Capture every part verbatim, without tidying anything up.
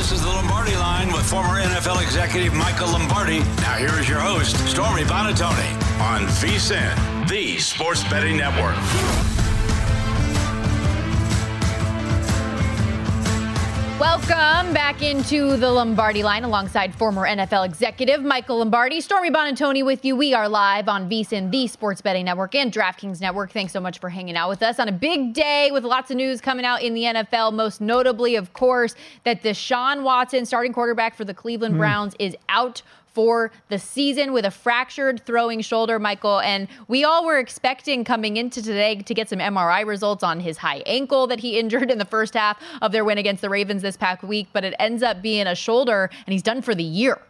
This is the Lombardi Line with former N F L executive Michael Lombardi. Now here is your host, Stormy Buonantony, on VSiN, the Sports Betting Network. Welcome back into the Lombardi Line alongside former N F L executive Michael Lombardi. Stormy Buonantony with you. We are live on VSiN, the Sports Betting Network, and DraftKings Network. Thanks so much for hanging out with us on a big day with lots of news coming out in the N F L. Most notably, of course, that Deshaun Watson, starting quarterback for the Cleveland mm. Browns, is out for the season with a fractured throwing shoulder, Michael. And we all were expecting coming into today to get some M R I results on his high ankle that he injured in the first half of their win against the Ravens this past week. But it ends up being a shoulder, and he's done for the year.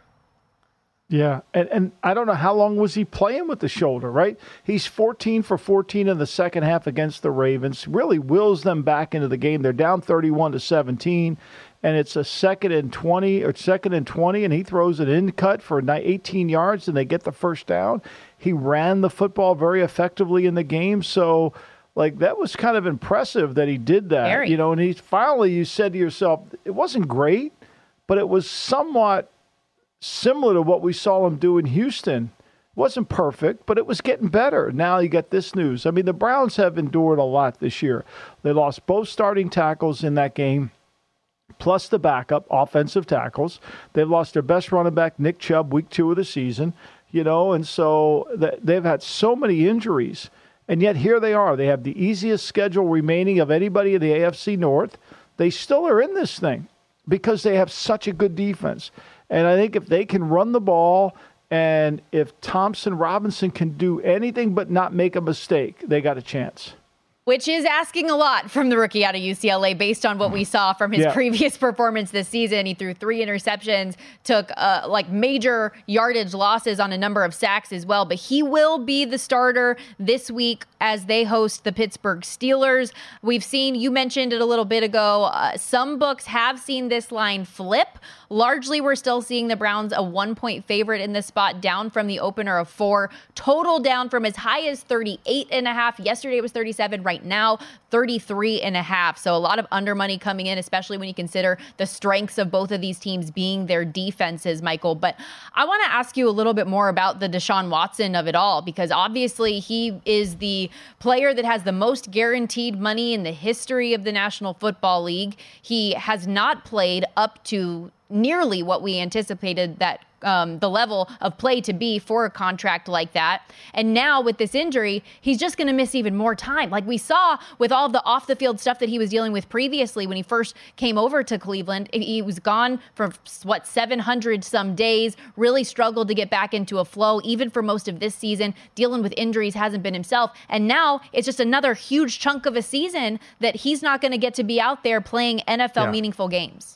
Yeah, and, and I don't know how long was he playing with the shoulder, right? He's fourteen for fourteen in the second half against the Ravens. Really wills them back into the game. They're down thirty-one to seventeen. And it's a second and twenty or second and twenty, and he throws an in cut for eighteen yards, and they get the first down. He ran the football very effectively in the game, so like that was kind of impressive that he did that. Very. You know, and he finally, you said to yourself, it wasn't great, but it was somewhat similar to what we saw him do in Houston. It wasn't perfect, but it was getting better. Now you get this news. I mean, the Browns have endured a lot this year. They lost both starting tackles in that game, plus the backup offensive tackles. They've lost their best running back, Nick Chubb, week two of the season, you know, and so they've had so many injuries. And yet here they are. They have the easiest schedule remaining of anybody in the A F C North. They still are in this thing because they have such a good defense. And I think if they can run the ball and if Thompson Robinson can do anything but not make a mistake, they got a chance. Which is asking a lot from the rookie out of U C L A based on what we saw from his yeah. previous performance this season. He threw three interceptions, took uh, like major yardage losses on a number of sacks as well. But he will be the starter this week as they host the Pittsburgh Steelers. We've seen, you mentioned it a little bit ago, uh, some books have seen this line flip. Largely, we're still seeing the Browns a one-point favorite in this spot, down from the opener of four. Total down from as high as thirty-eight and a half. Yesterday it was thirty-seven. Right now, thirty-three and a half. So a lot of under money coming in, especially when you consider the strengths of both of these teams being their defenses, Michael. But I want to ask you a little bit more about the Deshaun Watson of it all, because obviously he is the player that has the most guaranteed money in the history of the National Football League. He has not played up to nearly what we anticipated that um, the level of play to be for a contract like that. And now with this injury, he's just going to miss even more time. Like we saw with all the off the field stuff that he was dealing with previously when he first came over to Cleveland. He was gone for what, seven hundred some days, really struggled to get back into a flow, even for most of this season, dealing with injuries, hasn't been himself. And now it's just another huge chunk of a season that he's not going to get to be out there playing N F L yeah. meaningful games.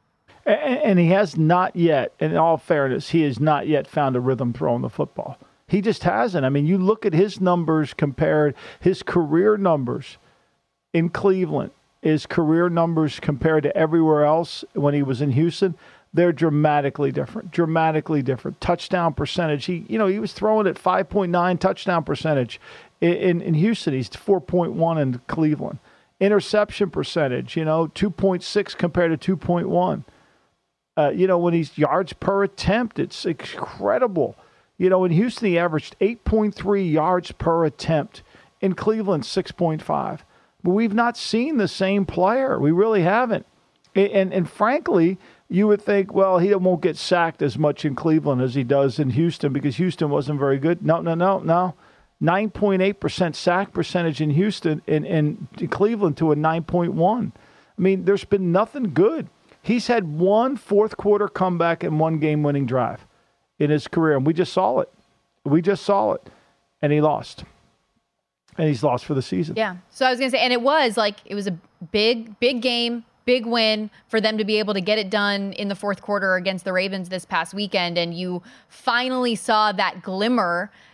And he has not yet, in all fairness, he has not yet found a rhythm throwing the football. He just hasn't. I mean, you look at his numbers compared, his career numbers in Cleveland, his career numbers compared to everywhere else when he was in Houston, they're dramatically different, dramatically different. Touchdown percentage, he, you know, he was throwing at five point nine touchdown percentage. In, in, in Houston, he's four point one in Cleveland. Interception percentage, you know, two point six compared to two point one. Uh, you know, when he's yards per attempt, it's incredible. You know, in Houston, he averaged eight point three yards per attempt. In Cleveland, six point five. But we've not seen the same player. We really haven't. And, and, and frankly, you would think, well, he won't get sacked as much in Cleveland as he does in Houston because Houston wasn't very good. No, no, no, no. nine point eight percent sack percentage in Houston and in, in Cleveland to a nine point one. I mean, there's been nothing good. He's had one fourth quarter comeback and one game-winning drive in his career, and we just saw it. We just saw it, and he lost. And he's lost for the season. Yeah. So I was going to say, and it was like, it was a big, big game, big win for them to be able to get it done in the fourth quarter against the Ravens this past weekend, and you finally saw that glimmer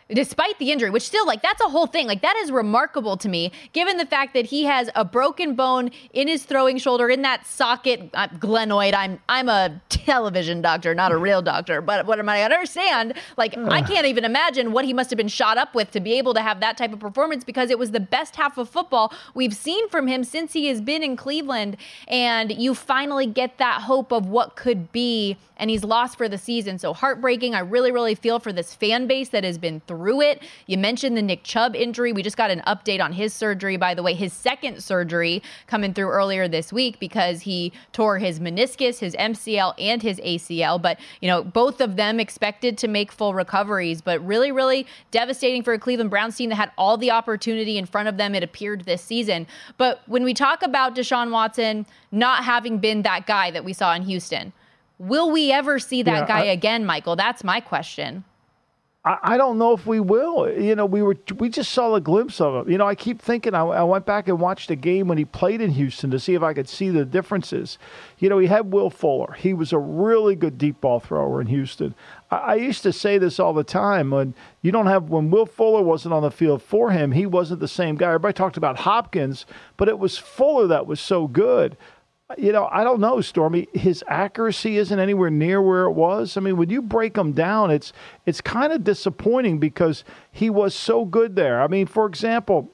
despite the injury, which still, like, that's a whole thing. Like, that is remarkable to me, given the fact that he has a broken bone in his throwing shoulder, in that socket. Uh, glenoid, I'm I'm a television doctor, not a real doctor, but what am I understand? Like, uh. I can't even imagine what he must have been shot up with to be able to have that type of performance, because it was the best half of football we've seen from him since he has been in Cleveland. And you finally get that hope of what could be, and he's lost for the season. So heartbreaking. I really, really feel for this fan base that has been through it. You mentioned the Nick Chubb injury. We just got an update on his surgery, by the way, his second surgery coming through earlier this week, because he tore his meniscus, his M C L, and his A C L. But, you know, both of them expected to make full recoveries, but really, really devastating for a Cleveland Browns team that had all the opportunity in front of them, it appeared, this season. But when we talk about Deshaun Watson not having been that guy that we saw in Houston, will we ever see that yeah, guy I, again, Michael? That's my question. I, I don't know if we will. You know, we were we just saw a glimpse of him. You know, I keep thinking, I, I went back and watched a game when he played in Houston to see if I could see the differences. You know, he had Will Fuller. He was a really good deep ball thrower in Houston. I, I used to say this all the time. When you don't have, when Will Fuller wasn't on the field for him, he wasn't the same guy. Everybody talked about Hopkins, but it was Fuller that was so good. You know, I don't know, Stormy. His accuracy isn't anywhere near where it was. I mean, when you break him down, it's it's kind of disappointing because he was so good there. I mean, for example,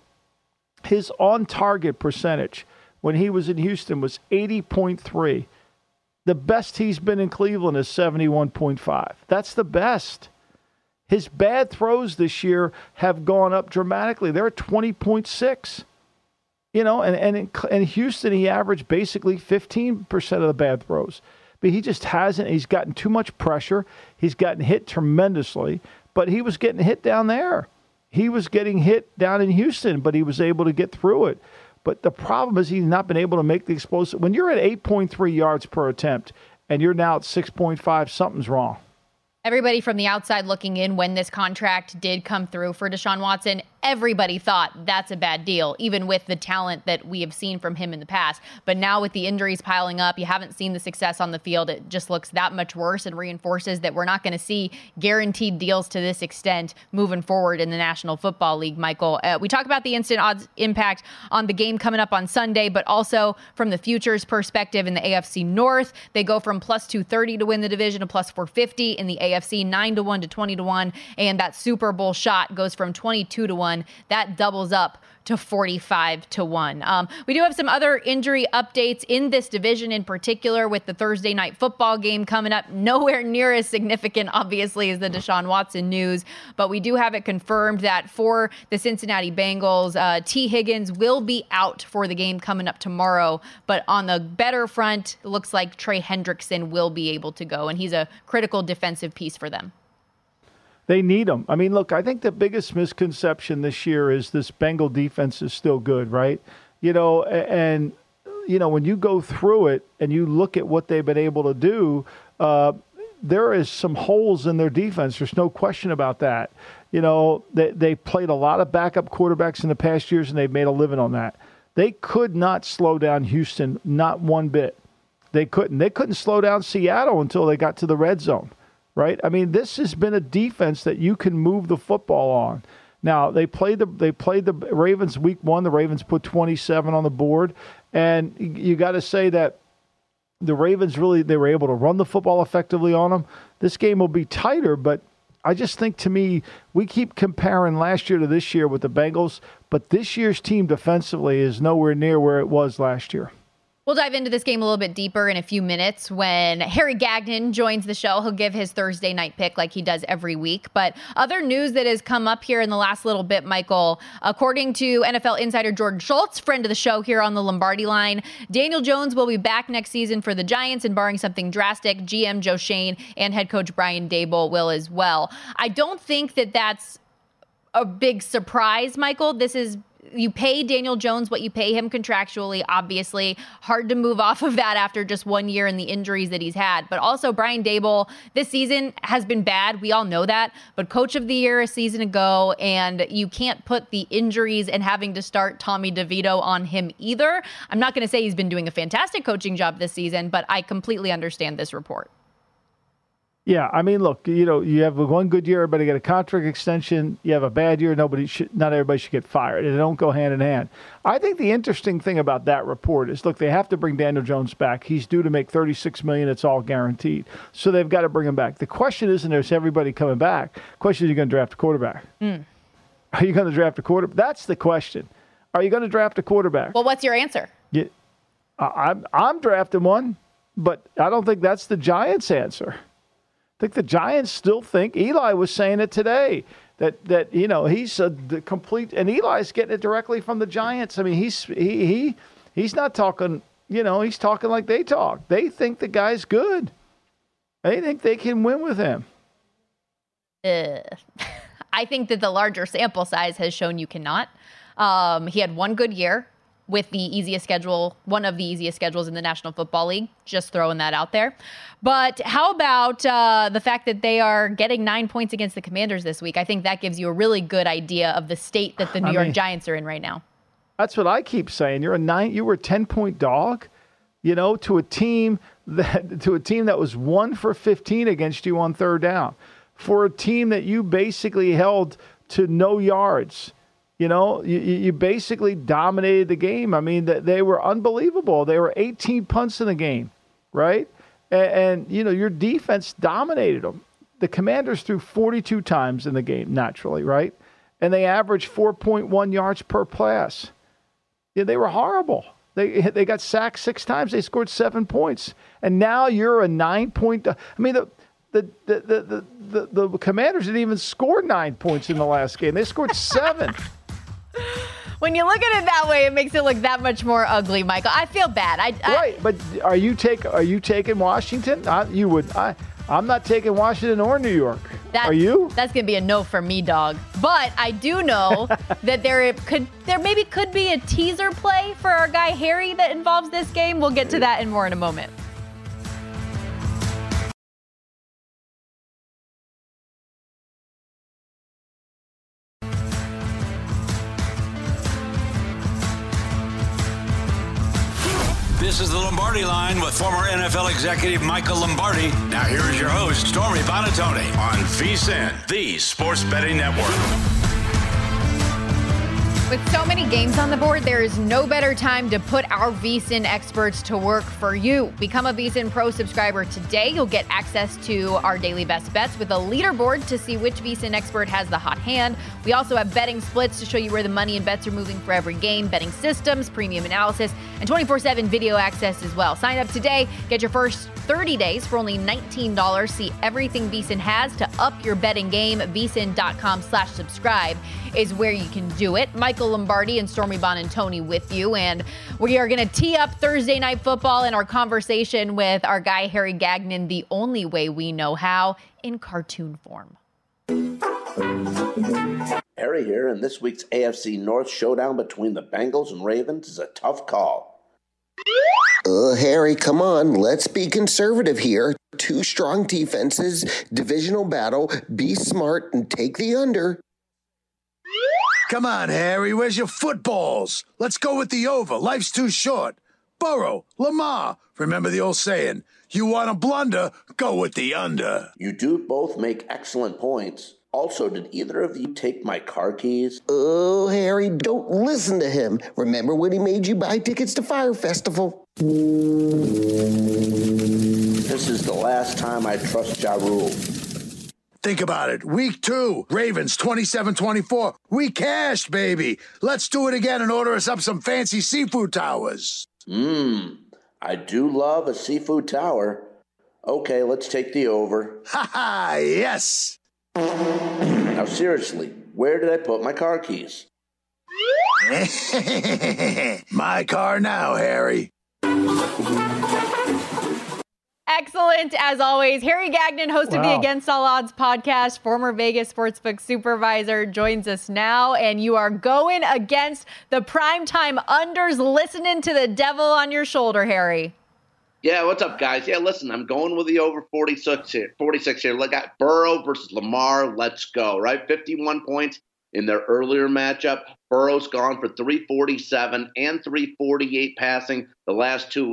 his on-target percentage when he was in Houston was eighty point three. The best he's been in Cleveland is seventy-one point five. That's the best. His bad throws this year have gone up dramatically. They're at twenty point six. You know, and, and in, in Houston, he averaged basically fifteen percent of the bad throws. But he just hasn't. He's gotten too much pressure. He's gotten hit tremendously. But he was getting hit down there. He was getting hit down in Houston, but he was able to get through it. But the problem is he's not been able to make the explosive. When you're at eight point three yards per attempt and you're now at six point five, something's wrong. Everybody from the outside looking in, when this contract did come through for Deshaun Watson, everybody thought that's a bad deal, even with the talent that we have seen from him in the past. But now with the injuries piling up, you haven't seen the success on the field. It just looks that much worse and reinforces that we're not going to see guaranteed deals to this extent moving forward in the National Football League, Michael. Uh, we talk about the instant odds impact on the game coming up on Sunday, but also from the futures perspective in the A F C North, they go from plus two thirty to win the division to plus four fifty in the A F C, nine to one to twenty to one, and that Super Bowl shot goes from twenty-two to one. That doubles up to forty-five to one. Um, we do have some other injury updates in this division, in particular with the Thursday night football game coming up. Nowhere near as significant, obviously, as the Deshaun Watson news, but we do have it confirmed that for the Cincinnati Bengals, uh, T. Higgins will be out for the game coming up tomorrow. But on the better front, it looks like Trey Hendrickson will be able to go, and he's a critical defensive piece for them. They need them. I mean, look, I think the biggest misconception this year is this Bengal defense is still good, right? You know, and, you know, when you go through it and you look at what they've been able to do, uh, there is some holes in their defense. There's no question about that. You know, they, they played a lot of backup quarterbacks in the past years, and they've made a living on that. They could not slow down Houston, not one bit. They couldn't. They couldn't slow down Seattle until they got to the red zone. Right? I mean, this has been a defense that you can move the football on. Now, they played the they played the Ravens week one. The Ravens put twenty-seven on the board. And you got to say that the Ravens really, they were able to run the football effectively on them. This game will be tighter, but I just think, to me, we keep comparing last year to this year with the Bengals, but this year's team defensively is nowhere near where it was last year. We'll dive into this game a little bit deeper in a few minutes when Harry Gagnon joins the show. He'll give his Thursday night pick like he does every week. But other news that has come up here in the last little bit, Michael, according to N F L insider Jordan Schultz, friend of the show here on the Lombardi line, Daniel Jones will be back next season for the Giants, and barring something drastic, G M Joe Schoen and head coach Brian Daboll will as well. I don't think that that's a big surprise, Michael. This is You pay Daniel Jones what you pay him contractually, obviously. Hard to move off of that after just one year and the injuries that he's had. But also, Brian Daboll, this season has been bad. We all know that. But coach of the year a season ago, and you can't put the injuries and having to start Tommy DeVito on him either. I'm not going to say he's been doing a fantastic coaching job this season, but I completely understand this report. Yeah, I mean, look, you know, you have one good year, everybody get a contract extension. You have a bad year, nobody should, not everybody should get fired. They don't go hand in hand. I think the interesting thing about that report is, look, they have to bring Daniel Jones back. He's due to make thirty-six million dollars. It's all guaranteed. So they've got to bring him back. The question isn't, is everybody coming back? The question is, are you going to draft a quarterback? Mm. Are you going to draft a quarterback? That's the question. Are you going to draft a quarterback? Well, what's your answer? Yeah, I'm, I'm drafting one, but I don't think that's the Giants' answer. I think the Giants still think, Eli was saying it today, that, that you know, he's a the complete, and Eli's getting it directly from the Giants. I mean, he's he, he he's not talking, you know, he's talking like they talk. They think the guy's good. They think they can win with him. Uh, I think that the larger sample size has shown you cannot. Um, he had one good year with the easiest schedule, one of the easiest schedules in the National Football League. Just throwing that out there. But how about uh, the fact that they are getting nine points against the Commanders this week? I think that gives you a really good idea of the state that the New I York mean, Giants are in right now. That's what I keep saying. You're a nine. You were a ten-point dog, you know, to a team that to a team that was one for fifteen against you on third down, for a team that you basically held to no yards. You know, you, you basically dominated the game. I mean, they were unbelievable. They were eighteen punts in the game, right? And, and, you know, your defense dominated them. The Commanders threw forty-two times in the game, naturally, right? And they averaged four point one yards per pass. Yeah, they were horrible. They they got sacked six times. They scored seven points. And now you're a nine-point – I mean, the the, the, the, the, the, the Commanders didn't even score nine points in the last game. They scored seven. When you look at it that way, it makes it look that much more ugly, Michael. I feel bad. I, I right, but are you take are you taking Washington? I, you would. I I'm not taking Washington or New York. That, are you? That's gonna be a no for me, dog. But I do know that there could there maybe could be a teaser play for our guy Harry that involves this game. We'll get to that and more in a moment. This is the Lombardi Line with former N F L executive Michael Lombardi. Now here is your host, Stormy Buonantony, on VSiN, the Sports Betting Network. With so many games on the board, there is no better time to put our VSiN experts to work for you. Become a VSiN Pro subscriber today. You'll get access to our daily best bets with a leaderboard to see which VSiN expert has the hot hand. We also have betting splits to show you where the money and bets are moving for every game, betting systems, premium analysis, and twenty-four seven video access as well. Sign up today. Get your first thirty days for only nineteen dollars. See everything VSiN has to up your betting game. VSiN.com slash subscribe is where you can do it. Michael Lombardi and Stormy Buonantony with you, and we are going to tee up Thursday Night Football in our conversation with our guy Harry Gagnon, the only way we know how, in cartoon form. Harry here, and this week's A F C North showdown between the Bengals and Ravens is a tough call. Uh, Harry, come on. Let's be conservative here. Two strong defenses, divisional battle. Be smart and take the under. Come on, Harry. Where's your footballs? Let's go with the over. Life's too short. Burrow, Lamar. Remember the old saying, you want to blunder, go with the under. You do both make excellent points. Also, did either of you take my car keys? Oh, Harry, don't listen to him. Remember when he made you buy tickets to Fire Festival? This is the last time I trust Ja Rule. Think about it. Week two, Ravens twenty-seven twenty-four. We cashed, baby. Let's do it again and order us up some fancy seafood towers. Mmm, I do love a seafood tower. Okay, let's take the over. Ha ha, yes. Now seriously, where did I put my car keys? My car now, Harry. Excellent, as always. Harry Gagnon, host wow. of the Against All Odds podcast, former Vegas sportsbook supervisor, joins us now. And you are going against the primetime unders, listening to the devil on your shoulder, Harry. Yeah, what's up, guys? Yeah, listen, I'm going with the over forty-six here. forty-six here. Look at Burrow versus Lamar. Let's go, right? fifty-one points in their earlier matchup. Burrow's gone for three forty-seven and three forty-eight passing the last two weeks.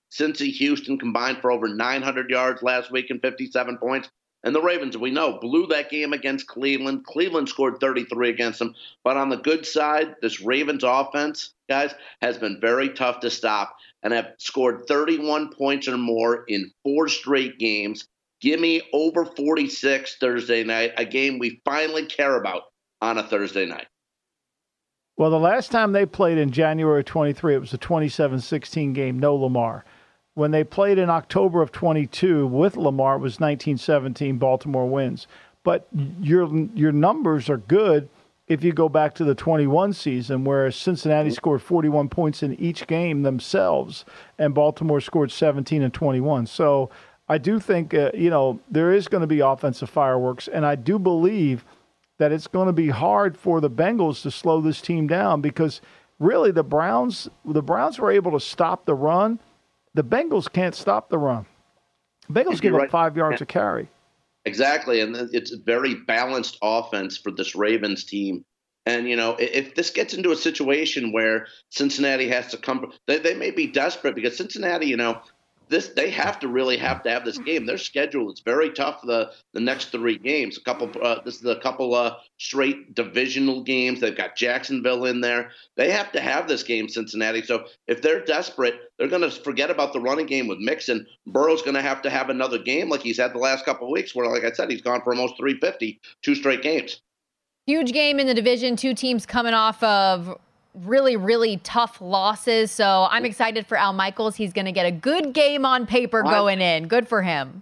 Cincy, Houston combined for over nine hundred yards last week and fifty-seven points. And the Ravens, we know, blew that game against Cleveland. Cleveland scored thirty-three against them. But on the good side, this Ravens offense, guys, has been very tough to stop and have scored thirty-one points or more in four straight games. Give me over forty-six Thursday night, a game we finally care about on a Thursday night. Well, the last time they played in January of twenty-three, it was a twenty-seven sixteen game, no Lamar. When they played in October of twenty-two with Lamar, it was nineteen seventeen, Baltimore wins. But your your numbers are good if you go back to the twenty-one season, where Cincinnati scored forty-one points in each game themselves, and Baltimore scored seventeen and twenty-one. So I do think, uh, you know, there is going to be offensive fireworks, and I do believe that it's going to be hard for the Bengals to slow this team down because really the Browns the Browns were able to stop the run. The Bengals can't stop the run. Bengals give right. up five yards a carry. Exactly, and it's a very balanced offense for this Ravens team. And, you know, if this gets into a situation where Cincinnati has to come – they, they may be desperate because Cincinnati, you know, this they have to really have to have this game. Their schedule is very tough the the next three games. A couple uh, this is a couple uh, straight divisional games. They've got Jacksonville in there. They have to have this game, Cincinnati. So if they're desperate, they're going to forget about the running game with Mixon. Burrow's going to have to have another game like he's had the last couple of weeks where, like I said, he's gone for almost three fifty, two straight games. Huge game in the division. Two teams coming off of really, really tough losses. So I'm excited for Al Michaels. He's going to get a good game on paper going in. Good for him.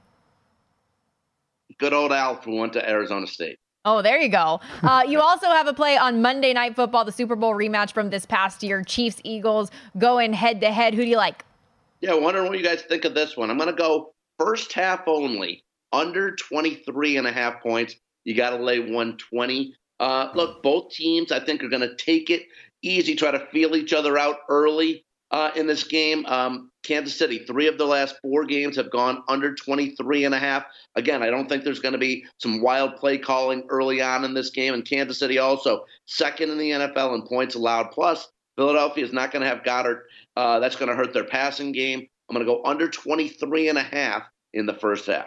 Good old Al who went to Arizona State. Oh, there you go. Uh, you also have a play on Monday Night Football, the Super Bowl rematch from this past year. Chiefs, Eagles going head to head. Who do you like? Yeah, wondering what you guys think of this one. I'm going to go first half only, under twenty-three and a half points. You got to lay one twenty. Uh, look, both teams, I think, are going to take it easy, try to feel each other out early uh, in this game. Um, Kansas City, three of the last four games have gone under twenty-three and a half. Again, I don't think there's going to be some wild play calling early on in this game. And Kansas City also second in the N F L in points allowed. Plus, Philadelphia is not going to have Goddard. Uh, that's going to hurt their passing game. I'm going to go under twenty-three and a half in the first half.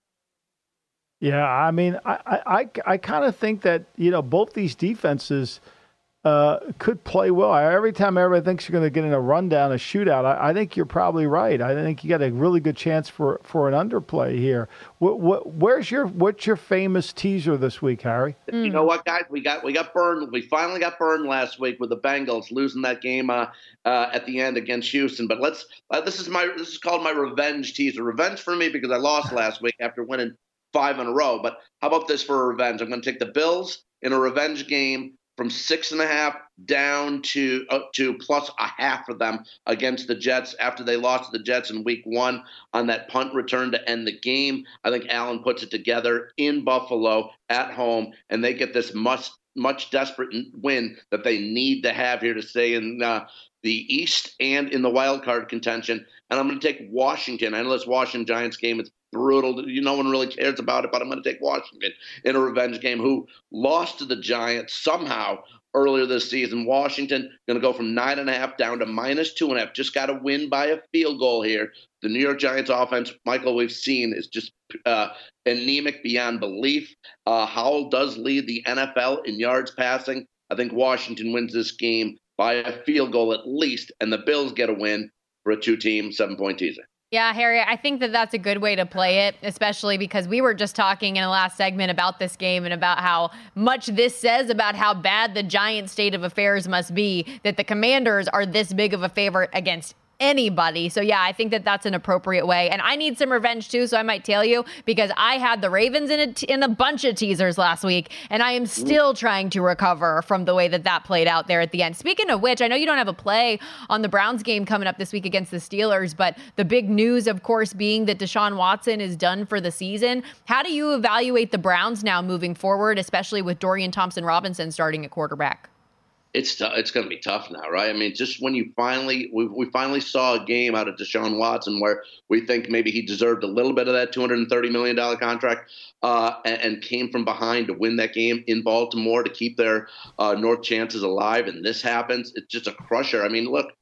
Yeah, I mean, I I, I kind of think that, you know, both these defenses uh, could play well. I, every time everybody thinks you're going to get in a rundown, a shootout, I, I think you're probably right. I think you got a really good chance for, for an underplay here. What, what, where's your what's your famous teaser this week, Harry? You know what, guys? We got we got burned. We finally got burned last week with the Bengals losing that game uh, uh, at the end against Houston. But let's uh, this is my this is called my revenge teaser. Revenge for me because I lost last week after winning five in a row. But how about this for a revenge? I'm going to take the Bills in a revenge game from six and a half down to uh, to plus a half of them against the Jets after they lost to the Jets in week one on that punt return to end the game. I think Allen puts it together in Buffalo at home, and they get this much, much desperate win that they need to have here to stay in uh, the East and in the wild card contention. And I'm going to take Washington. I know this Washington Giants game is brutal. You, no one really cares about it, but I'm going to take Washington in a revenge game who lost to the Giants somehow earlier this season. Washington going to go from nine and a half down to minus two and a half. Just got to win by a field goal here. The New York Giants offense, Michael, we've seen is just uh, anemic beyond belief. Uh, Howell does lead the N F L in yards passing. I think Washington wins this game by a field goal at least, and the Bills get a win for a two-team seven-point teaser. Yeah, Harry, I think that that's a good way to play it, especially because we were just talking in the last segment about this game and about how much this says about how bad the Giants' state of affairs must be, that the Commanders are this big of a favorite against anybody. So yeah, I think that that's an appropriate way. And I need some revenge too, so I might tell you, because I had the Ravens in a, t- in a bunch of teasers last week, and I am still trying to recover from the way that that played out there at the end. Speaking of which, I know you don't have a play on the Browns game coming up this week against the Steelers, but the big news, of course, being that Deshaun Watson is done for the season. How do you evaluate the Browns now moving forward, especially with Dorian Thompson-Robinson starting at quarterback? It's t- it's going to be tough now, right? I mean, just when you finally we, we finally saw a game out of Deshaun Watson where we think maybe he deserved a little bit of that two hundred thirty million dollars contract uh, and, and came from behind to win that game in Baltimore to keep their uh, North chances alive, and this happens. It's just a crusher. I mean, look,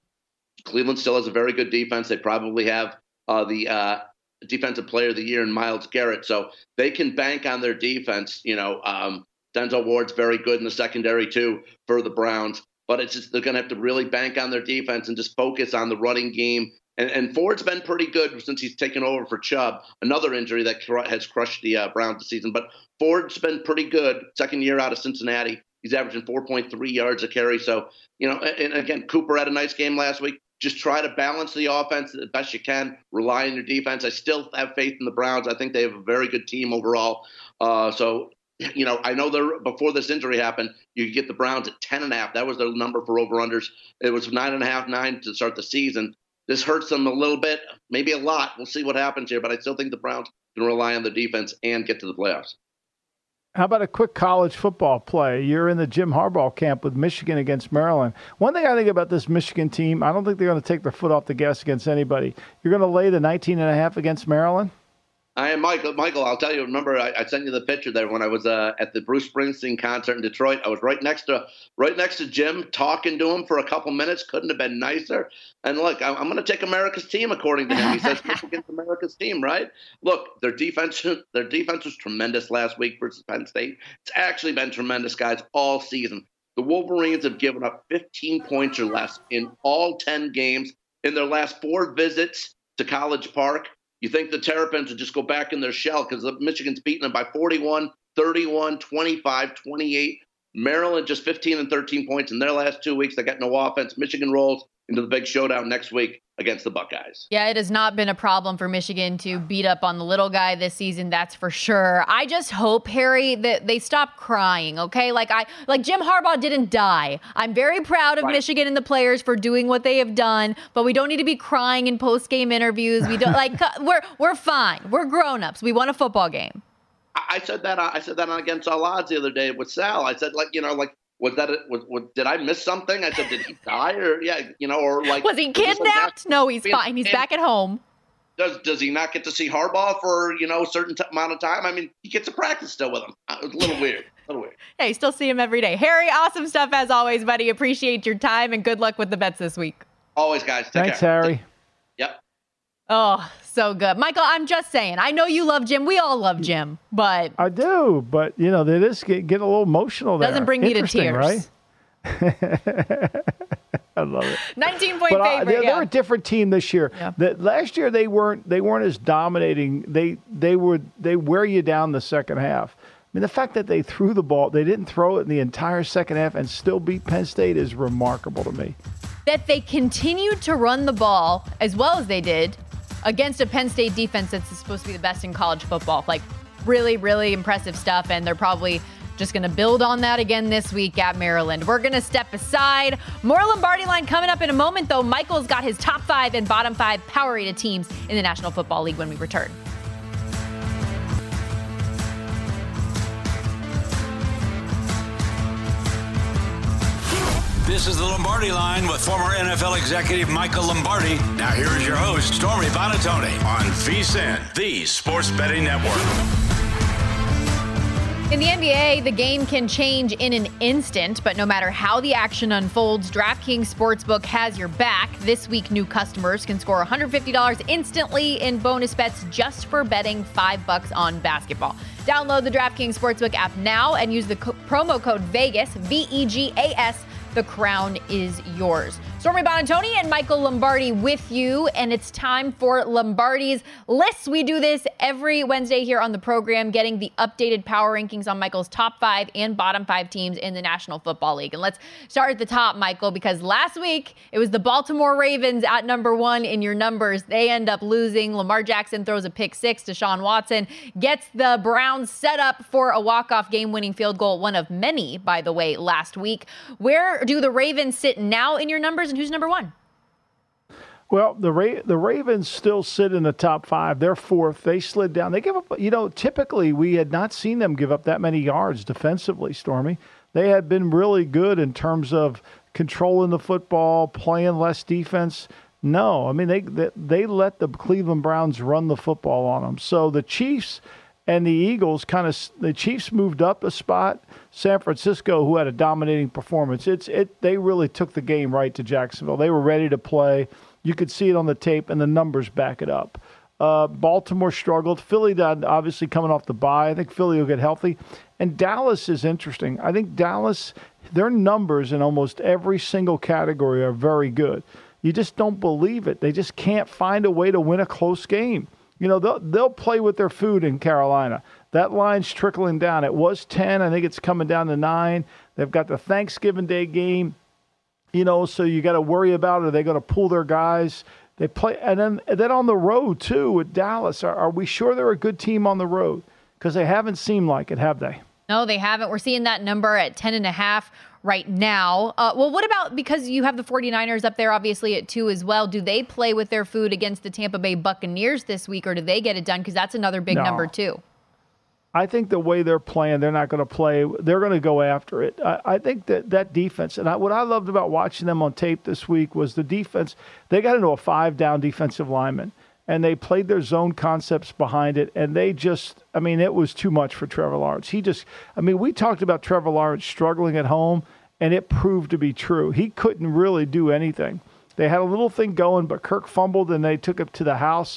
Cleveland still has a very good defense. They probably have uh, the uh, defensive player of the year in Myles Garrett. So they can bank on their defense. You know, um, Denzel Ward's very good in the secondary too for the Browns. But it's just they're going to have to really bank on their defense and just focus on the running game. And, and Ford's been pretty good since he's taken over for Chubb, another injury that cr- has crushed the uh, Browns this season. But Ford's been pretty good. Second year out of Cincinnati, he's averaging four point three yards a carry. So, you know, and, and again, Cooper had a nice game last week. Just try to balance the offense the best you can. Rely on your defense. I still have faith in the Browns. I think they have a very good team overall. Uh, so, you know, I know they're before this injury happened, you could get the Browns at ten and a half. That was their number for over-unders. It was nine and a half, nine to start the season. This hurts them a little bit, maybe a lot. We'll see what happens here, but I still think the Browns can rely on the defense and get to the playoffs. How about a quick college football play? You're in the Jim Harbaugh camp with Michigan against Maryland. One thing I think about this Michigan team, I don't think they're going to take their foot off the gas against anybody. You're going to lay the nineteen and a half against Maryland? I am Michael. Michael, I'll tell you. Remember, I, I sent you the picture there when I was uh, at the Bruce Springsteen concert in Detroit. I was right next to right next to Jim, talking to him for a couple minutes. Couldn't have been nicer. And look, I'm, I'm going to take America's team, according to him. He says against America's team, right? Look, their defense, their defense was tremendous last week versus Penn State. It's actually been tremendous, guys, all season. The Wolverines have given up fifteen points or less in all ten games in their last four visits to College Park. You think the Terrapins would just go back in their shell because Michigan's beating them by forty-one, thirty-one, twenty-five, twenty-eight. Maryland just fifteen and thirteen points in their last two weeks. They got no offense. Michigan rolls into the big showdown next week against the Buckeyes. Yeah, it has not been a problem for Michigan to beat up on the little guy this season, that's for sure. I just hope, Harry, that they stop crying, okay? Like I like Jim Harbaugh didn't die. I'm very proud of right. Michigan and the players for doing what they have done, but we don't need to be crying in post-game interviews. We don't like we're we're fine. We're grown-ups. We won a football game. I said that I said that on Against All Odds the other day with Sal. I said, like, you know, like, was that, a, was, was, did I miss something? I said, did he die? Or, yeah, you know, or like. Was he kidnapped? No, he's fine. He's back at home. Does does he not get to see Harbaugh for, you know, a certain t- amount of time? I mean, he gets to practice still with him. It was a little weird. A little weird. Yeah, you still see him every day. Harry, awesome stuff as always, buddy. Appreciate your time and good luck with the bets this week. Always, guys. Take Thanks, care. Harry. Yep. Oh, so good. Michael, I'm just saying, I know you love Jim. We all love Jim, but. I do, but, you know, they just get, get a little emotional there. Doesn't bring me to tears. Right? I love it. nineteen point but, favorite. Uh, they're, yeah. they're a different team this year. Yeah. The, last year they weren't they weren't as dominating. They they would they wear you down the second half. I mean, the fact that they threw the ball, they didn't throw it in the entire second half and still beat Penn State is remarkable to me. That they continued to run the ball as well as they did against a Penn State defense that's supposed to be the best in college football. Like, really, really impressive stuff, and they're probably just going to build on that again this week at Maryland. We're going to step aside. More Lombardi Line coming up in a moment, though. Michael's got his top five and bottom five power-rated teams in the National Football League when we return. This is the Lombardi Line with former N F L executive Michael Lombardi. Now here is your host, Stormy Buonantony, on VSiN, the Sports Betting Network. In the N B A, the game can change in an instant, but no matter how the action unfolds, DraftKings Sportsbook has your back. This week, new customers can score one hundred fifty dollars instantly in bonus bets just for betting five bucks on basketball. Download the DraftKings Sportsbook app now and use the co- promo code VEGAS, V E G A S. The crown is yours. Stormy Buonantony and Michael Lombardi with you, and it's time for Lombardi's Lists. We do this every Wednesday here on the program, getting the updated power rankings on Michael's top five and bottom five teams in the National Football League. And let's start at the top, Michael, because last week it was the Baltimore Ravens at number one in your numbers. They end up losing. Lamar Jackson throws a pick six. Deshaun Watson gets the Browns set up for a walk-off game-winning field goal, one of many, by the way, last week. Where do the Ravens sit now in your numbers, and who's number one? Well, the Ra- the Ravens still sit in the top five. They're fourth. They slid down. They give up, you know, typically we had not seen them give up that many yards defensively, Stormy. They had been really good in terms of controlling the football, playing less defense. No, I mean, they they, they let the Cleveland Browns run the football on them. So the Chiefs and the Eagles kind of, the Chiefs moved up a spot. San Francisco, who had a dominating performance, it's it. They really took the game right to Jacksonville. They were ready to play. You could see it on the tape, and the numbers back it up. Uh, Baltimore struggled. Philly, obviously coming off the bye. I think Philly will get healthy. And Dallas is interesting. I think Dallas, their numbers in almost every single category are very good. You just don't believe it. They just can't find a way to win a close game. You know, they'll, they'll play with their food in Carolina. That line's trickling down. It was ten. I think it's coming down to nine. They've got the Thanksgiving Day game, you know, so you got to worry about, are they going to pull their guys? They play, and then and then on the road, too, with Dallas. Are, are we sure they're a good team on the road? Because they haven't seemed like it, have they? No, they haven't. We're seeing that number at ten and a half right now. Uh, well, what about, because you have the 49ers up there, obviously, at two as well. Do they play with their food against the Tampa Bay Buccaneers this week, or do they get it done? Because that's another big no. number, too. I think the way they're playing, they're not going to play. They're going to go after it. I, I think that that defense, and I, what I loved about watching them on tape this week was the defense. They got into a five-down defensive lineman, and they played their zone concepts behind it, and they just, I mean, it was too much for Trevor Lawrence. He just, I mean, we talked about Trevor Lawrence struggling at home, and it proved to be true. He couldn't really do anything. They had a little thing going, but Kirk fumbled, and they took it to the house.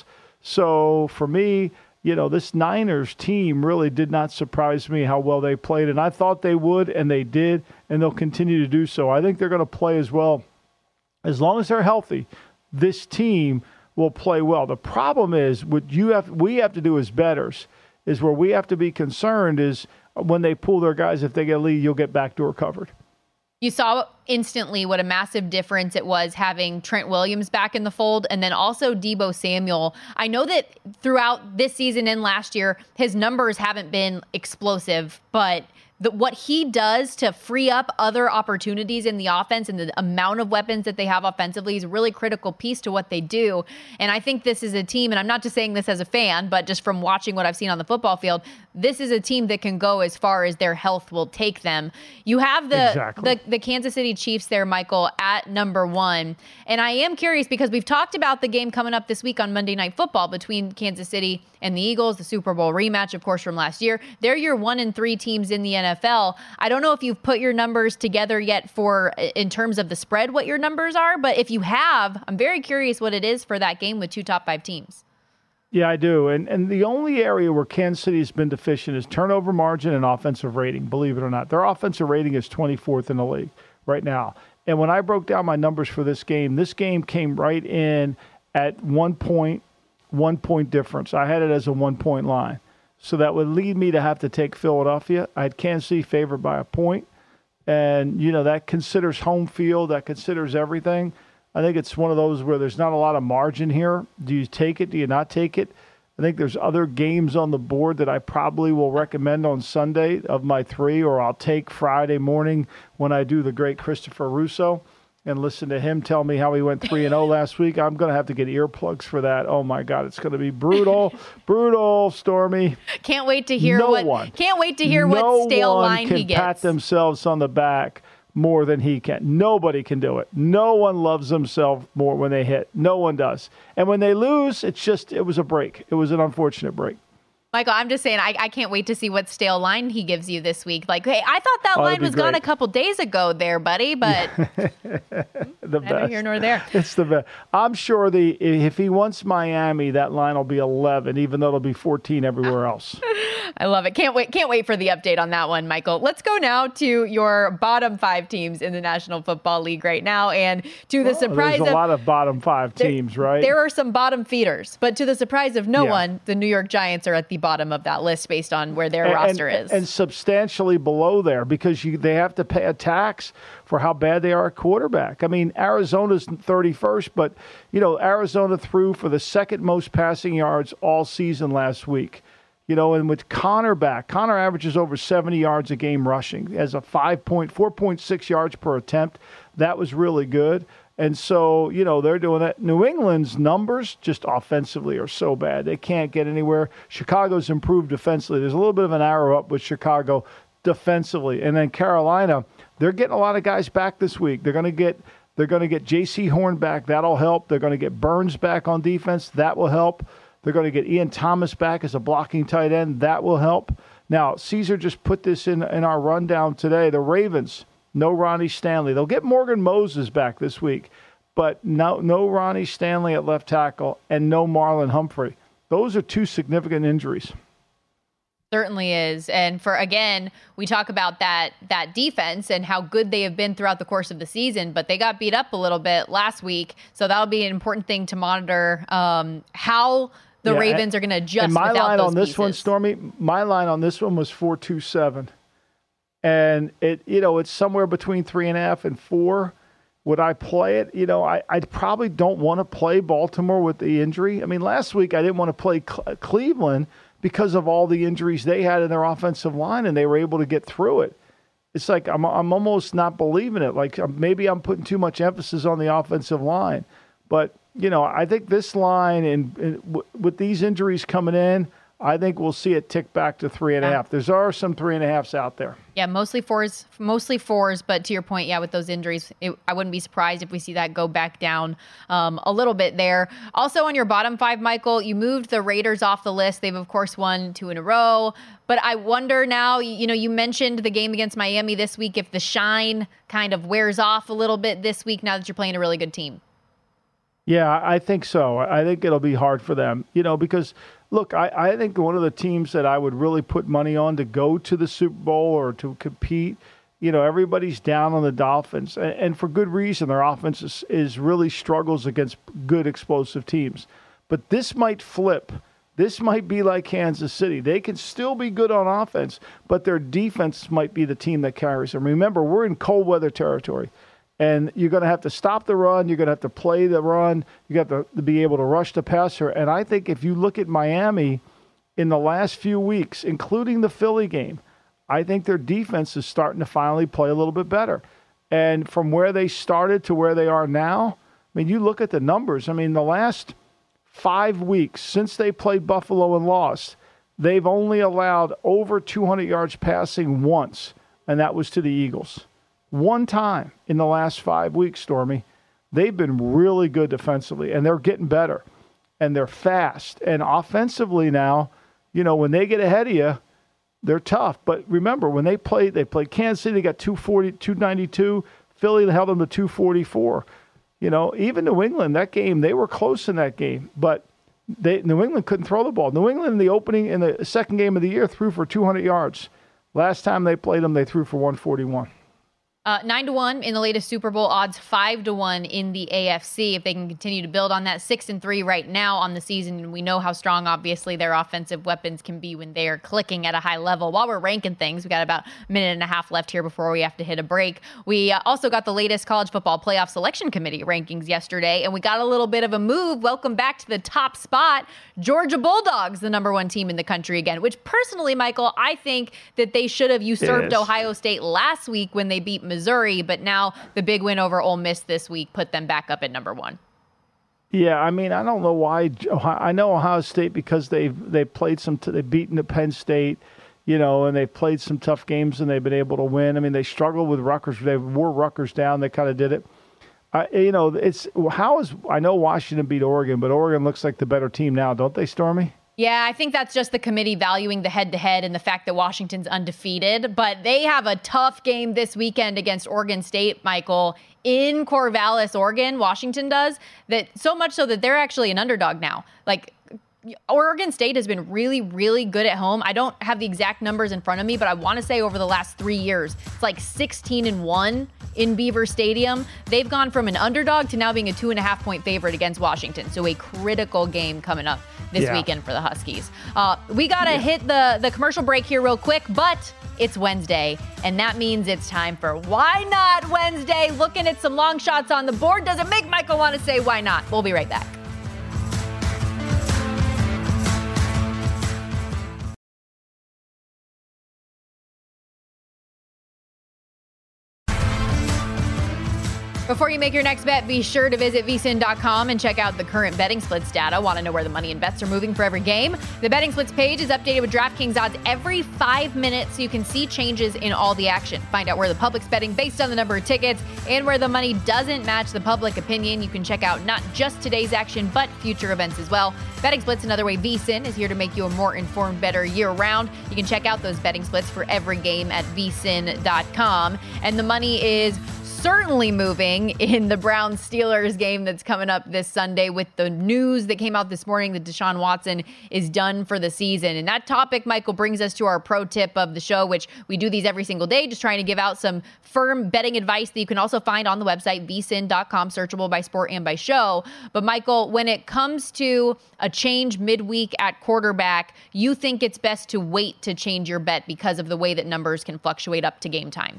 So for me, you know, this Niners team really did not surprise me how well they played, and I thought they would, and they did, and they'll continue to do so. I think they're going to play as well. As long as they're healthy, this team will play well. The problem is, what you have, we have to do as bettors, is where we have to be concerned is when they pull their guys, if they get a lead, you'll get backdoor covered. You saw instantly what a massive difference it was having Trent Williams back in the fold, and then also Deebo Samuel. I know that throughout this season and last year, his numbers haven't been explosive, but the, what he does to free up other opportunities in the offense and the amount of weapons that they have offensively is a really critical piece to what they do. And I think this is a team, and I'm not just saying this as a fan, but just from watching what I've seen on the football field, this is a team that can go as far as their health will take them. You have the, exactly. the, the Kansas City Chiefs there, Michael, at number one. And I am curious because we've talked about the game coming up this week on Monday Night Football between Kansas City and the Eagles, the Super Bowl rematch, of course, from last year. They're your one and three teams in the N F L. I don't know if you've put your numbers together yet for, in terms of the spread, what your numbers are. But if you have, I'm very curious what it is for that game with two top five teams. Yeah, I do. And and the only area where Kansas City has been deficient is turnover margin and offensive rating, believe it or not. Their offensive rating is twenty-fourth in the league right now. And when I broke down my numbers for this game, this game came right in at one point, one point difference. I had it as a one-point line. So that would lead me to have to take Philadelphia. I had Kansas City favored by a point. And, you know, that considers home field. That considers everything. I think it's one of those where there's not a lot of margin here. Do you take it? Do you not take it? I think there's other games on the board that I probably will recommend on Sunday of my three, or I'll take Friday morning when I do the great Christopher Russo and listen to him tell me how he went three and oh last week. I'm going to have to get earplugs for that. Oh, my God. It's going to be brutal, brutal, Stormy. Can't wait to hear no what one, Can't wait to hear no what stale one line can he gets. pat themselves on the back more than he can. Nobody can do it. No one loves themselves more when they hit. No one does. And when they lose, it's just, it was a break. It was an unfortunate break. Michael, I'm just saying, I, I can't wait to see what stale line he gives you this week. Like, hey, I thought that oh, line was great. gone a couple days ago there, buddy, but the best. neither here nor there. It's the best. I'm sure the if he wants Miami, that line will be eleven, even though it'll be fourteen everywhere else. I love it. Can't wait. Can't wait for the update on that one, Michael. Let's go now to your bottom five teams in the National Football League right now, and to the well, surprise there's a of lot of bottom five teams, there, right? There are some bottom feeders, but to the surprise of no yeah. one, the New York Giants are at the bottom of that list based on where their and, roster and, is, and substantially below there because you, they have to pay a tax for how bad they are at quarterback. I mean, Arizona's thirty-first, but you know, Arizona threw for the second most passing yards all season last week. You know, and with Connor back, Connor averages over seventy yards a game rushing as a five point four point six yards per attempt. That was really good. And so, you know, they're doing that. New England's numbers just offensively are so bad. They can't get anywhere. Chicago's improved defensively. There's a little bit of an arrow up with Chicago defensively. And then Carolina, they're getting a lot of guys back this week. They're going to get they're going to get J C Horn back. That'll help. They're going to get Burns back on defense. That will help. They're going to get Ian Thomas back as a blocking tight end. That will help. Now, Caesar just put this in, in our rundown today. The Ravens, no Ronnie Stanley. They'll get Morgan Moses back this week, but no, no Ronnie Stanley at left tackle and no Marlon Humphrey. Those are two significant injuries. Certainly is. And for, again, we talk about that that defense and how good they have been throughout the course of the season, but they got beat up a little bit last week. So that'll be an important thing to monitor, um, how the yeah, Ravens and, are going to adjust. And my without line those on this pieces. one, Stormy, my line on this one was four two seven. And it, you know, it's somewhere between three and a half and four. Would I play it? You know, I, I probably don't want to play Baltimore with the injury. I mean, last week I didn't want to play Cle- Cleveland because of all the injuries they had in their offensive line, and they were able to get through it. It's like I'm I'm almost not believing it. Like maybe I'm putting too much emphasis on the offensive line. But, you know, I think this line, and, and w- with these injuries coming in, I think we'll see it tick back to three and a half. There are some three and a halves out there. Yeah, mostly fours, mostly fours. But to your point, yeah, with those injuries, it, I wouldn't be surprised if we see that go back down um, a little bit there. Also, on your bottom five, Michael, you moved the Raiders off the list. They've of course won two in a row. But I wonder now, you know, you mentioned the game against Miami this week. If the shine kind of wears off a little bit this week, now that you're playing a really good team. Yeah, I think so. I think it'll be hard for them, you know, because, look, I, I think one of the teams that I would really put money on to go to the Super Bowl or to compete, you know, everybody's down on the Dolphins, and, and for good reason. Their offense is, is really struggles against good explosive teams. But this might flip. This might be like Kansas City. They can still be good on offense, but their defense might be the team that carries them. Remember, we're in cold weather territory. And you're going to have to stop the run. You're going to have to play the run. You have to, to be able to rush the passer. And I think if you look at Miami in the last few weeks, including the Philly game, I think their defense is starting to finally play a little bit better. And from where they started to where they are now, I mean, you look at the numbers. I mean, the last five weeks since they played Buffalo and lost, they've only allowed over two hundred yards passing once, and that was to the Eagles. One time in the last five weeks, Stormy. They've been really good defensively, and they're getting better, and they're fast. And offensively now, you know, when they get ahead of you, they're tough. But remember, when they played, they played Kansas City, they got two forty, two ninety-two. Philly held them to two forty-four. You know, even New England, that game, they were close in that game, but they, New England couldn't throw the ball. New England in the opening, in the second game of the year, threw for two hundred yards. Last time they played them, they threw for one forty-one. Uh, nine to one in the latest Super Bowl odds, five to one in the A F C. If they can continue to build on that, six and three right now on the season, and we know how strong, obviously, their offensive weapons can be when they are clicking at a high level. While we're ranking things, we got about a minute and a half left here before we have to hit a break. We uh, also got the latest college football playoff selection committee rankings yesterday, and we got a little bit of a move. Welcome back to the top spot. Georgia Bulldogs, the number one team in the country again. Which personally, Michael, I think that they should have usurped yes. Ohio State last week when they beat Missouri, but now the big win over Ole Miss this week put them back up at number one. Yeah, I mean, I don't know why. I know Ohio State because they've they played some, they've beaten the Penn State, you know, and they've played some tough games and they've been able to win. I mean, they struggled with Rutgers. They wore Rutgers down. They kind of did it. I, you know, it's how is I know Washington beat Oregon, but Oregon looks like the better team now, don't they, Stormy? Yeah, I think that's just the committee valuing the head-to-head and the fact that Washington's undefeated. But they have a tough game this weekend against Oregon State, Michael, in Corvallis, Oregon. Washington does that so much so that they're actually an underdog now. Like, Oregon State has been really, really good at home. I don't have the exact numbers in front of me, but I want to say over the last three years, it's like sixteen and one in Beaver Stadium. They've gone from an underdog to now being a two and a half point favorite against Washington. So a critical game coming up this yeah. weekend for the Huskies. Uh, we got to yeah. hit the, the commercial break here real quick, but it's Wednesday, and that means it's time for Why Not Wednesday. Looking at some long shots on the board. Does it make Michael want to say why not? We'll be right back. Before you make your next bet, be sure to visit V S I N dot com and check out the current betting splits data. Want to know where the money and bets are moving for every game? The betting splits page is updated with DraftKings odds every five minutes so you can see changes in all the action. Find out where the public's betting based on the number of tickets and where the money doesn't match the public opinion. You can check out not just today's action, but future events as well. Betting splits, another way V S I N is here to make you a more informed, better year-round. You can check out those betting splits for every game at V S I N dot com. And the money is certainly moving in the Browns-Steelers game that's coming up this Sunday with the news that came out this morning that Deshaun Watson is done for the season. And that topic, Michael, brings us to our pro tip of the show, which we do these every single day, just trying to give out some firm betting advice that you can also find on the website, V S I N dot com, searchable by sport and by show. But Michael, when it comes to a change midweek at quarterback, you think it's best to wait to change your bet because of the way that numbers can fluctuate up to game time?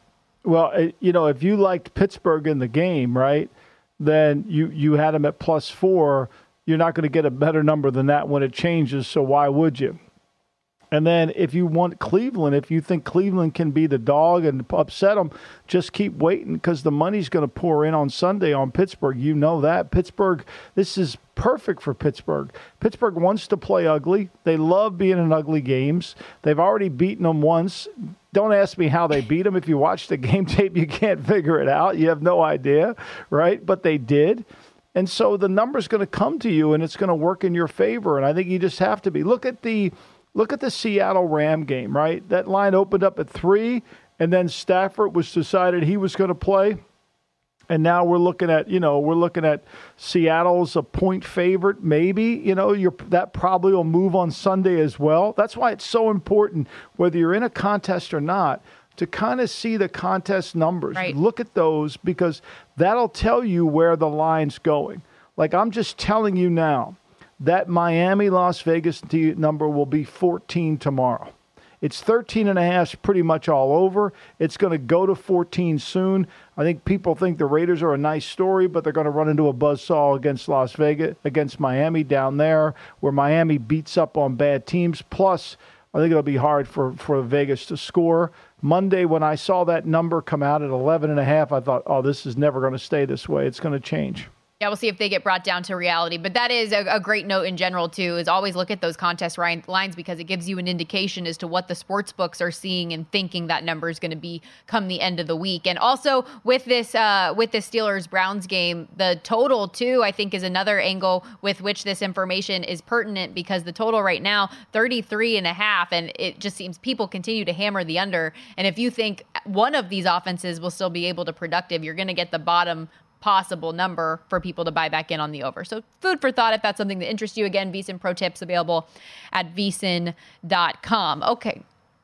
Well, you know, if you liked Pittsburgh in the game, right, then you, you had them at plus four. You're not going to get a better number than that when it changes, so why would you? And then if you want Cleveland, if you think Cleveland can be the dog and upset them, just keep waiting because the money's going to pour in on Sunday on Pittsburgh. You know that. Pittsburgh, this is perfect for Pittsburgh. Pittsburgh wants to play ugly. They love being in ugly games. They've already beaten them once. Don't ask me how they beat them. If you watch the game tape, you can't figure it out. You have no idea, right? But they did. And so the number's going to come to you, and it's going to work in your favor. And I think you just have to be. Look at the look at the Seattle Ram game, right? That line opened up at three, and then Stafford was decided he was going to play. And now we're looking at, you know, we're looking at Seattle's a point favorite, maybe. You know, you're, that probably will move on Sunday as well. That's why it's so important, whether you're in a contest or not, to kind of see the contest numbers. Right. Look at those because that'll tell you where the line's going. Like I'm just telling you now, that Miami-Las Vegas number will be fourteen tomorrow. It's thirteen and a half pretty much all over. It's going to go to fourteen soon. I think people think the Raiders are a nice story, but they're going to run into a buzzsaw against Las Vegas, against Miami down there, where Miami beats up on bad teams. Plus, I think it'll be hard for, for Vegas to score. Monday, when I saw that number come out at eleven and a half, I thought, oh, this is never going to stay this way. It's going to change. Yeah, we'll see if they get brought down to reality. But that is a, a great note in general, too, is always look at those contest lines because it gives you an indication as to what the sports books are seeing and thinking that number is going to be come the end of the week. And also with this uh, with this Steelers-Browns game, the total, too, I think is another angle with which this information is pertinent because the total right now, thirty-three and a half, and it just seems people continue to hammer the under. And if you think one of these offenses will still be able to productive, you're going to get the bottom possible number for people to buy back in on the over. So food for thought if that's something that interests you. Again, V S I N Pro Tips available at V S I N dot com. Okay,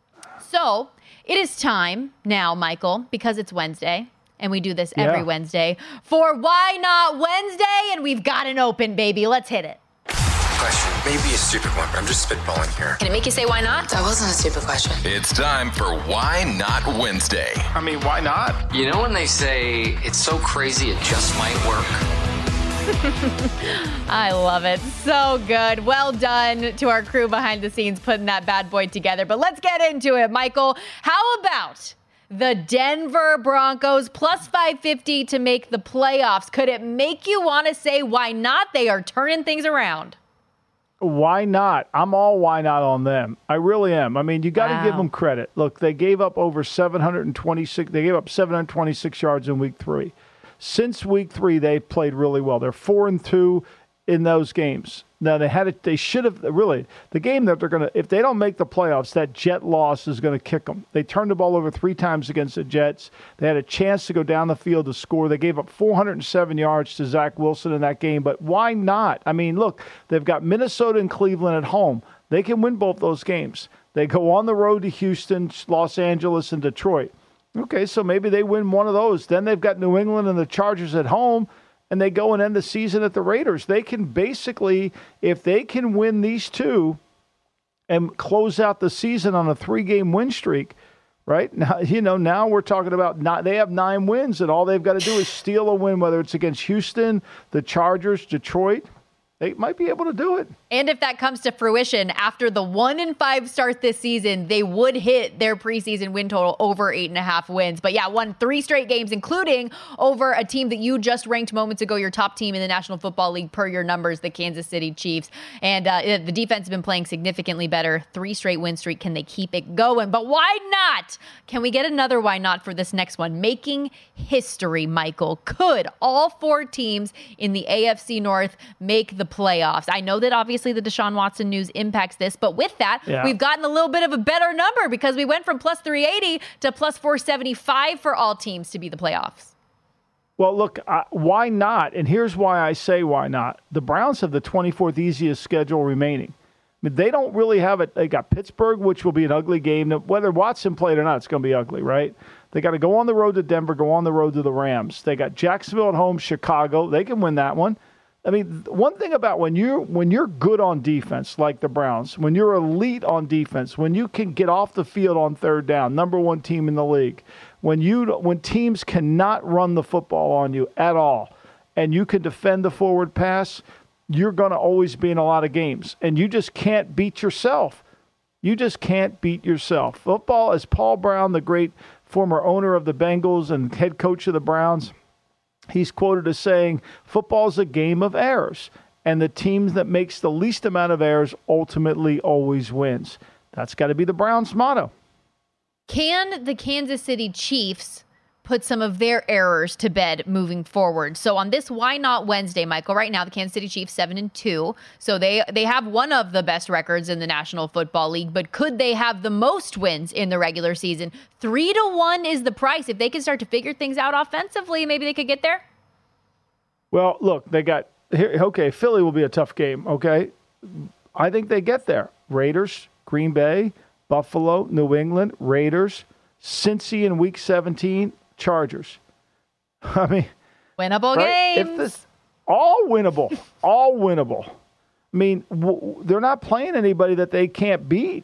so it is time now, Michael, because it's Wednesday, and we do this every yeah. Wednesday, for Why Not Wednesday, and we've got an open, baby. Let's hit it. Question, maybe a stupid one, but I'm just spitballing here. Can it make you say why not? That wasn't a stupid question. It's time for Why Not Wednesday. I mean, why not? You know when they say it's so crazy it just might work? I love it. So good. Well done to our crew behind the scenes putting that bad boy together. But let's get into it, Michael. How about the Denver Broncos plus five fifty to make the playoffs? Could it make you want to say why not? They are turning things around. Why not? I'm all why not on them. I really am. I mean, you got to Wow. give them credit. Look, they gave up over seven hundred twenty-six. They gave up seven hundred twenty-six yards in week three. Since week three, they've played really well. They're four and two in those games. Now they had it. They should have really the game that they're going to. If they don't make the playoffs, that Jet loss is going to kick them. They turned the ball over three times against the Jets. They had a chance to go down the field to score. They gave up four hundred seven yards to Zach Wilson in that game. But why not? I mean, look, they've got Minnesota and Cleveland at home. They can win both those games. They go on the road to Houston, Los Angeles, and Detroit. Okay, so maybe they win one of those. Then they've got New England and the Chargers at home. And they go and end the season at the Raiders. They can basically, if they can win these two and close out the season on a three-game win streak, right? Now, you know, now we're talking about not, they have nine wins, and all they've got to do is steal a win, whether it's against Houston, the Chargers, Detroit. They might be able to do it. And if that comes to fruition, after the one and five start this season, they would hit their preseason win total over eight and a half wins. But yeah, won three straight games, including over a team that you just ranked moments ago, your top team in the National Football League per your numbers, the Kansas City Chiefs. And uh, the defense has been playing significantly better. Three straight win streak. Can they keep it going? But why not? Can we get another why not for this next one? Making history, Michael. Could all four teams in the A F C North make the playoffs? I know that obviously the Deshaun Watson news impacts this, but with that, yeah. we've gotten a little bit of a better number because we went from plus three eighty to plus four seventy-five for all teams to be the playoffs. Well, look, uh, why not? And here's why I say why not. The Browns have the twenty-fourth easiest schedule remaining. I mean, they don't really have it. They got Pittsburgh, which will be an ugly game. Now, whether Watson played or not, it's going to be ugly, right? They got to go on the road to Denver, go on the road to the Rams. They got Jacksonville at home, Chicago. They can win that one. I mean, one thing about when you're when you're good on defense, like the Browns, when you're elite on defense, when you can get off the field on third down, number one team in the league, when you when teams cannot run the football on you at all, and you can defend the forward pass, you're going to always be in a lot of games, and you just can't beat yourself. You just can't beat yourself. Football, as Paul Brown, the great former owner of the Bengals and head coach of the Browns, he's quoted as saying, football is a game of errors, and the team that makes the least amount of errors ultimately always wins. That's got to be the Browns' motto. Can the Kansas City Chiefs put some of their errors to bed moving forward? So on this Why Not Wednesday, Michael, right now the Kansas City Chiefs seven and two. So they they have one of the best records in the National Football League, but could they have the most wins in the regular season? Three to one is the price. If they can start to figure things out offensively, maybe they could get there. Well, look, they got here. Okay, Philly will be a tough game. Okay, I think they get there. Raiders, Green Bay, Buffalo, New England, Raiders, Cincy in Week seventeen. Chargers. I mean, winnable right? games. If this, all winnable, all winnable. I mean, w- they're not playing anybody that they can't beat.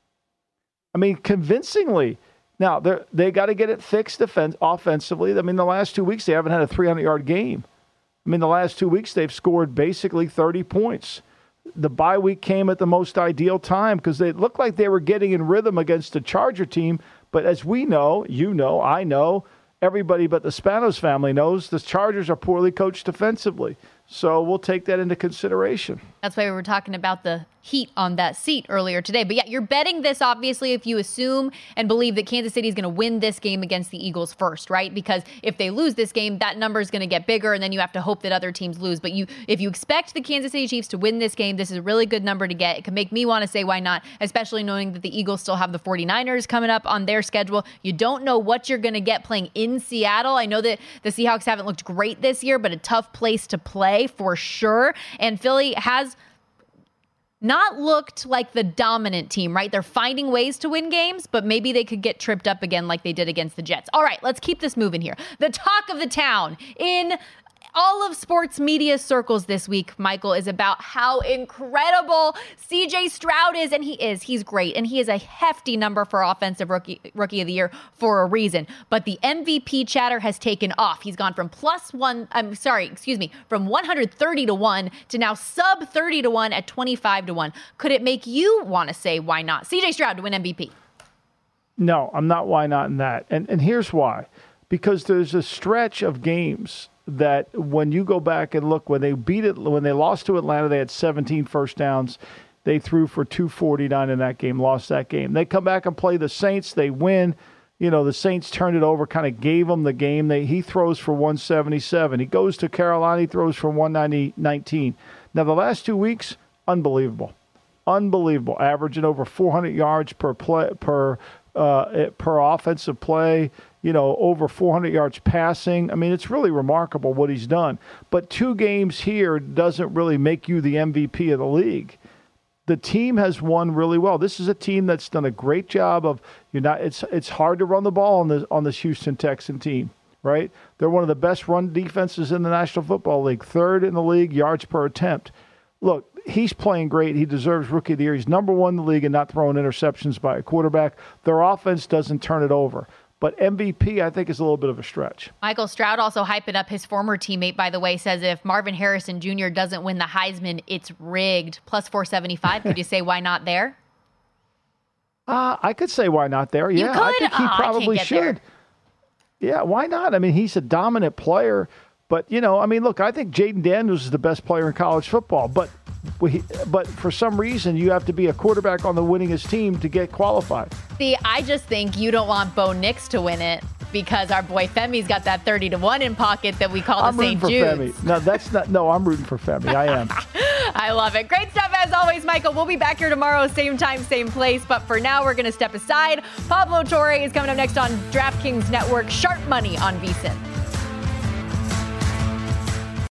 I mean, convincingly. Now they they got to get it fixed defense offensively. I mean, the last two weeks they haven't had a three hundred yard game. I mean, the last two weeks they've scored basically thirty points. The bye week came at the most ideal time because they looked like they were getting in rhythm against the Charger team. But as we know, you know, I know, everybody but the Spanos family knows the Chargers are poorly coached defensively. So we'll take that into consideration. That's why we were talking about the heat on that seat earlier today. But yeah, you're betting this, obviously, if you assume and believe that Kansas City is going to win this game against the Eagles first, right? Because if they lose this game, that number is going to get bigger, and then you have to hope that other teams lose. But you, if you expect the Kansas City Chiefs to win this game, this is a really good number to get. It could make me want to say why not, especially knowing that the Eagles still have the forty-niners coming up on their schedule. You don't know what you're going to get playing in Seattle. I know that the Seahawks haven't looked great this year, but a tough place to play for sure. And Philly has not looked like the dominant team, right? They're finding ways to win games, but maybe they could get tripped up again like they did against the Jets. All right, let's keep this moving here. The talk of the town in all of sports media circles this week, Michael, is about how incredible C J Stroud is, and he is. He's great, and he is a hefty number for offensive rookie rookie of the year for a reason. But the M V P chatter has taken off. He's gone from plus one, I'm sorry, excuse me, from one hundred thirty to one to now sub thirty to one at twenty-five to one. Could it make you want to say why not? C J Stroud to win M V P. No, I'm not why not in that. And and here's why. Because there's a stretch of games that when you go back and look, when they beat it, when they lost to Atlanta, they had seventeen first downs. They threw for two forty-nine in that game, lost that game. They come back and play the Saints. They win. You know, the Saints turned it over, kind of gave them the game. They He throws for one seventy-seven. He goes to Carolina. He throws for one nineteen. Now, the last two weeks, unbelievable. Unbelievable. Averaging over four hundred yards per play, per uh, per offensive play. You know, over four hundred yards passing. I mean, it's really remarkable what he's done. But two games here doesn't really make you the M V P of the league. The team has won really well. This is a team that's done a great job of, you're not, it's it's hard to run the ball on this on this Houston Texan team, right? They're one of the best run defenses in the National Football League, third in the league, yards per attempt. Look, he's playing great. He deserves Rookie of the Year. He's number one in the league and not throwing interceptions by a quarterback. Their offense doesn't turn it over. But M V P, I think, is a little bit of a stretch. Michael Stroud also hyping up his former teammate, by the way, says if Marvin Harrison Junior doesn't win the Heisman, it's rigged. Plus four seventy-five. Could you say why not there? Uh, I could say why not there. Yeah, I think he oh, probably should. There. Yeah, why not? I mean, he's a dominant player. But, you know, I mean, look, I think Jaden Daniels is the best player in college football. But we, but for some reason, you have to be a quarterback on the winningest team to get qualified. See, I just think you don't want Bo Nix to win it because our boy Femi's got that thirty to one in pocket that we call I'm the Saint Jude's. Jude's. I'm rooting for Femi. No, that's not. No, I'm rooting for Femi. I am. I love it. Great stuff as always, Michael. We'll be back here tomorrow, same time, same place. But for now, we're going to step aside. Pablo Torre is coming up next on DraftKings Network. Sharp Money on VSiN.